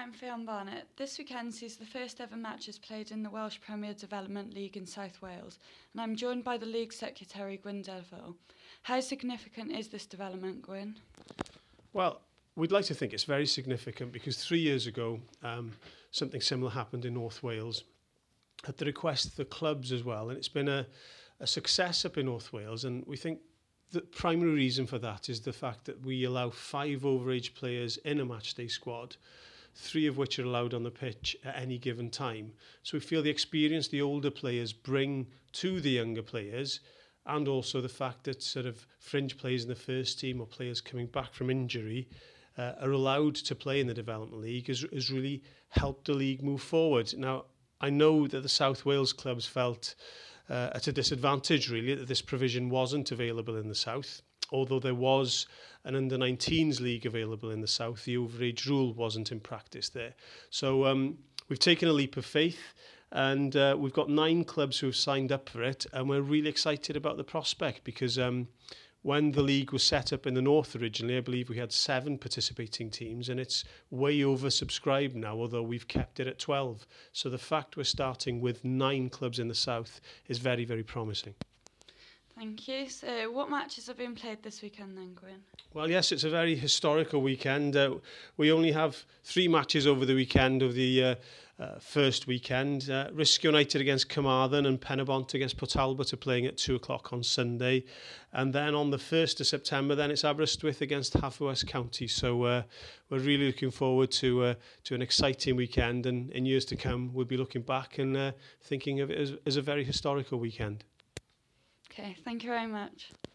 I'm Fionn Barnett. This weekend sees the first ever matches played in the Welsh Premier Development League in South Wales, and I'm joined by the League Secretary, Gwyn Delville. How significant is this development, Gwyn? Well, we'd like to think it's very significant because 3 years ago, something similar happened in North Wales at the request of the clubs as well, and it's been a success up in North Wales, and we think the primary reason for that is the fact that we allow 5 overage players in a matchday squad, 3 of which are allowed on the pitch at any given time. So we feel the experience the older players bring to the younger players, and also the fact that sort of fringe players in the first team or players coming back from injury are allowed to play in the Development League has really helped the league move forward. Now, I know that the South Wales clubs felt at a disadvantage, really, that this provision wasn't available in the South. Although there was an under-19s league available in the South, the overage rule wasn't in practice there. So we've taken a leap of faith, and we've got 9 clubs who have signed up for it, and we're really excited about the prospect because when the league was set up in the North originally, I believe we had 7 participating teams, and it's way oversubscribed now, although we've kept it at 12. So the fact we're starting with 9 clubs in the South is very, very promising. Thank you. So what matches have been played this weekend then, Gwyn? Well, yes, it's a very historical weekend. We only have 3 matches over the weekend of the first weekend. Risc United against Carmarthen and Penybont against Port Talbot are playing at 2 o'clock on Sunday. And then on the 1st of September, then it's Aberystwyth against Haverfordwest County. So we're really looking forward to an exciting weekend. And in years to come, we'll be looking back and thinking of it as a very historical weekend. Okay, thank you very much.